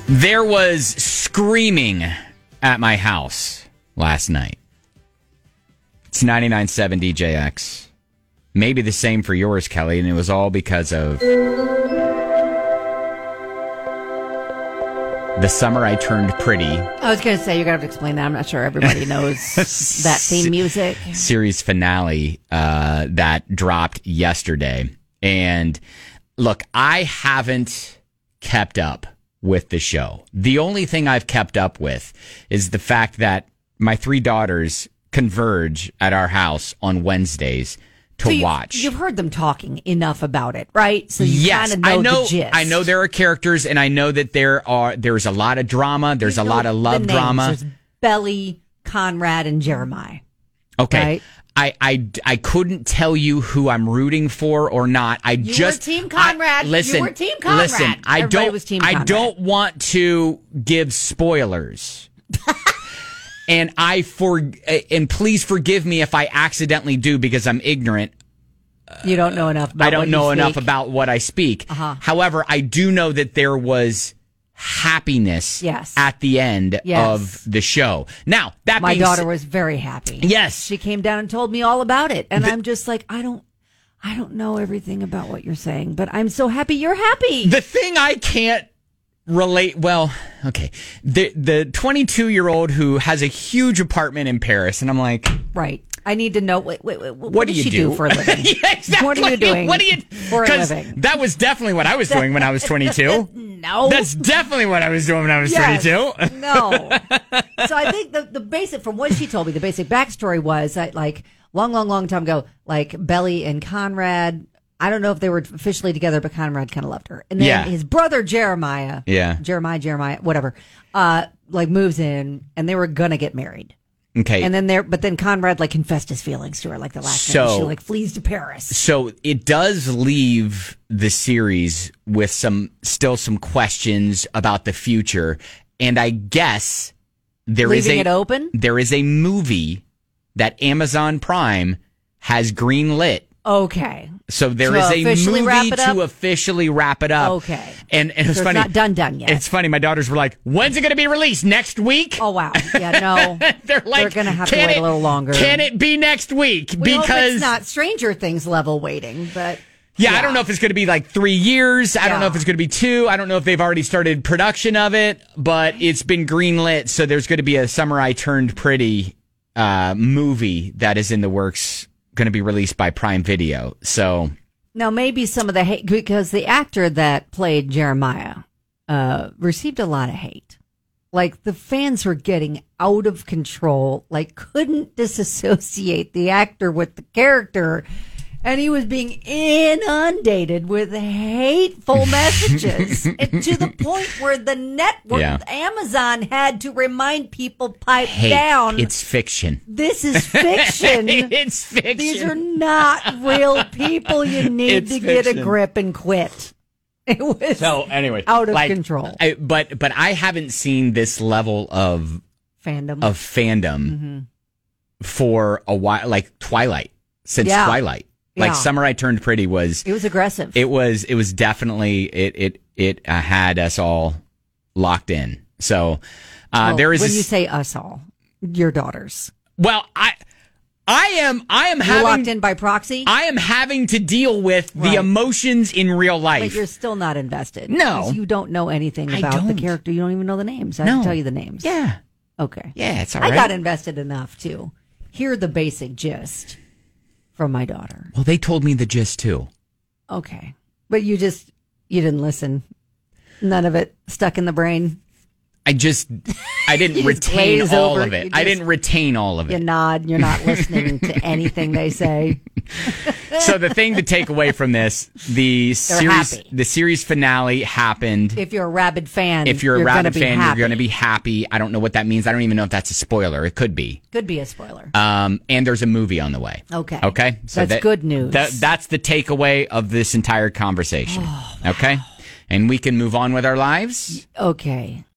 There was screaming at my house last night. It's 99.7 DJX. Maybe the same for yours, Kelly, and it was all because of The Summer I Turned Pretty. I was going to say, you're going to have to explain that. I'm not sure everybody knows that theme music. Series finale that dropped yesterday. And look, I haven't kept up with the show. The only thing I've kept up with is the fact that my three daughters converge at our house on Wednesdays to watch. You've heard them talking enough about it, right? So you kind of know the gist. I know there are characters, and I know that there's a lot of drama. There's a lot of love drama. There's Belly, Conrad, and Jeremiah. Okay. Right? I couldn't tell you who I'm rooting for or not. You were Team Conrad. Listen, you were Team Conrad. Listen, Everybody was Team Conrad. I don't want to give spoilers. And please forgive me if I accidentally do because I'm ignorant. You don't know enough about I don't know enough about what I speak. Uh-huh. However, I do know that there was happiness at the end of the show. Now, my daughter was very happy. Yes. She came down and told me all about it. And I'm just like, I don't know everything about what you're saying, but I'm so happy you're happy. The thing I can't relate, well, okay. The 22-year-old who has a huge apartment in Paris, and I'm like, right. I need to know, what does she do for a living? Yeah, exactly. What are you doing for a living? That was definitely what I was doing when I was 22. No. That's definitely what I was doing when I was 22. No. So I think the basic, from what she told me, the basic backstory was that, like, long time ago, like, Belly and Conrad, I don't know if they were officially together, but Conrad kind of loved her. And then his brother Jeremiah, whatever, like, moves in, and they were gonna get married. Okay. And then Conrad, like, confessed his feelings to her, like, the last night. She, like, flees to Paris. So it does leave the series with some questions about the future. And I guess leaving it open? There is a movie that Amazon Prime has greenlit. Okay. So there is a movie to officially wrap it up. Okay. And it was funny. It's not done yet. It's funny. My daughters were like, when's it going to be released? Next week? Oh, wow. Yeah, no. They're like, going to have to wait a little longer. Can it be next week? We hope it's not Stranger Things level waiting, but... Yeah, I don't know if it's going to be like 3 years. I don't know if it's going to be 2. I don't know if they've already started production of it, but it's been greenlit. So there's going to be a Summer I Turned Pretty movie that is in the works, going to be released by Prime Video. So now maybe some of the hate, because the actor that played Jeremiah received a lot of hate. Like, the fans were getting out of control, like, couldn't disassociate the actor with the character. And he was being inundated with hateful messages and to the point where the network, Amazon, had to remind people, pipe down. It's fiction. This is fiction. It's fiction. These are not real people. You need to get a grip and quit. It was out of control. But I haven't seen this level of fandom for a while, like Twilight, since Twilight. Like, Summer I Turned Pretty it was aggressive. It was definitely, it had us all locked in. So, there is when you say us all, your daughters. Well, I am You're locked in by proxy? I am having to deal with the emotions in real life. But you're still not invested. No. Because you don't know anything about the character. You don't even know the names. I have to tell you the names. Yeah. Okay. Yeah, it's all right. I got invested enough to hear the basic gist from my daughter. Well, they told me the gist too. Okay. But you didn't listen. None of it stuck in the brain. I didn't retain all of it. I didn't retain all of it. You nod. You're not listening to anything they say. So the thing to take away from this, the series finale happened. If you're a rabid fan, you're going to be happy. I don't know what that means. I don't even know if that's a spoiler. It could be. Could be a spoiler. And there's a movie on the way. Okay. Okay. So that's good news. That's the takeaway of this entire conversation. Oh, wow. Okay. And we can move on with our lives. Okay.